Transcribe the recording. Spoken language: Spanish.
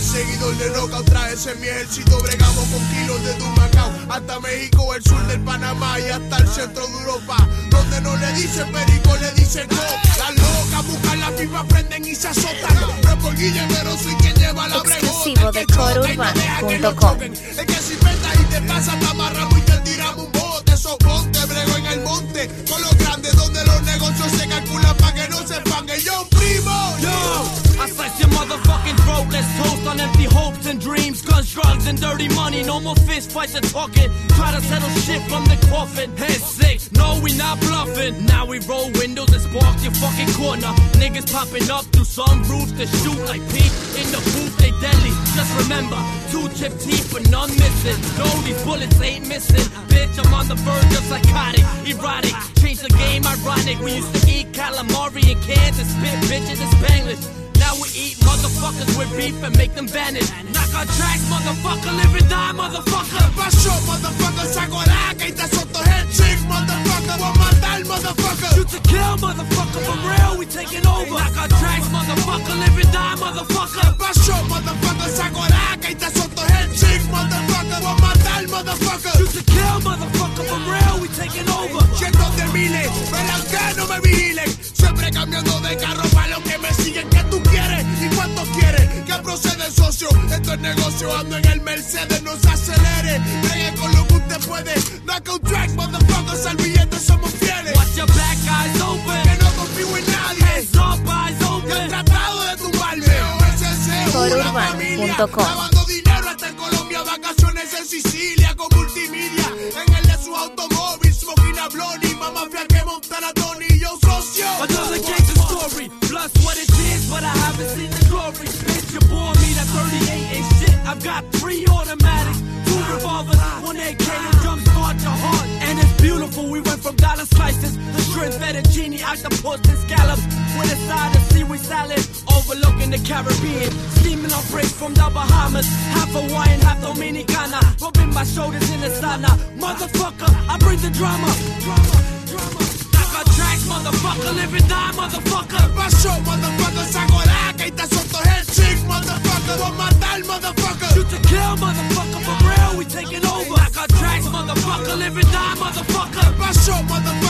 seguidor de Knockout, tráese mi ejército, bregamos con kilos de Dumacao, hasta México, el sur del Panamá y hasta el centro de Europa, donde no le dicen perico, le dicen no. Las locas buscan la pipa, prenden y se azotan. No es por Guille, pero soy quien lleva la bregota. Exclusivo de CoreUrbano.com. Es que si metas y te pasa, te amarramos y te tiramos un bote. Eso ponte, brego en el monte, con los grandes donde los negocios se calculan pa' que no se paguen. Yo, primo, yo, I slice your motherfucking throat. Let's toast on empty hopes and dreams, guns, drugs, and dirty money. No more fist fights or talking. Try to settle shit from the coffin. Head sick, no, we not bluffing. Now we roll windows and spark your fucking corner. Niggas popping up through some roofs to shoot like Pete in the booth. They deadly. Just remember, 2 chipped teeth but none missing. No, these bullets ain't missing. Bitch, I'm on the verge of psychotic, erotic. Change the game ironic. We used to eat calamari in cans and spit bitches in Spanglish. Now we eat motherfuckers with beef and make them vanish. Knock on tracks, motherfucker, live and die, motherfucker. Pasó, motherfucker, saco la que y te suelto head chick, motherfucker. Voy a matar, motherfucker. Shoot to kill, motherfucker, for real, we taking over. Knock on tracks, motherfucker, live and die, motherfucker. Pasó, motherfucker, saco la que y te suelto head chick, motherfucker. Voy a matar, motherfucker. Shoot to kill, motherfucker, for real, we taking over. Cientos de miles, velan que no me vigilen. Siempre cambiando de carro para los que me siguen. ¿Qué tú quieres y cuánto quieres? ¿Qué procede, socio? Esto es negocio, ando en el Mercedes, no se acelere. Bregue con lo que usted puede. Knockout track, motherfuckers, al billete somos fieles. Watch your back, eyes open. Que no confío en nadie. Hands up, eyes open. Yo he tratado de tumbarme. OSC, una familia. Lavando dinero hasta en Colombia. Vacaciones en Sicilia con multimedia. En el de su automóvil, smoking a blondie. Mamá fía que montar a Tony y yo socio. Another gangster story. Plus what it is, but I haven't seen the glory. Bitch, you bore me, that 38 ain't shit. I've got 3 automatics, 2 revolvers, 1 AK to jumpstart your heart. And it's beautiful, we went from dollar slices to shrimp, fettuccine, octopus, and scallops. With a side of seaweed salad, overlooking the Caribbean. Steaming on bricks from the Bahamas. Half Hawaiian, half Dominicana. Rubbing my shoulders in the sauna. Motherfucker, I bring the drama. Knock on tracks, motherfucker, live and die, motherfucker. Pasó, motherfucker, saco la que y te suelto head chick, motherfucker. Voy a matar, motherfucker. Shoot to kill, motherfucker, for real, we taking over. Knock on tracks, motherfucker, live and die, motherfucker. Pasó, motherfucker.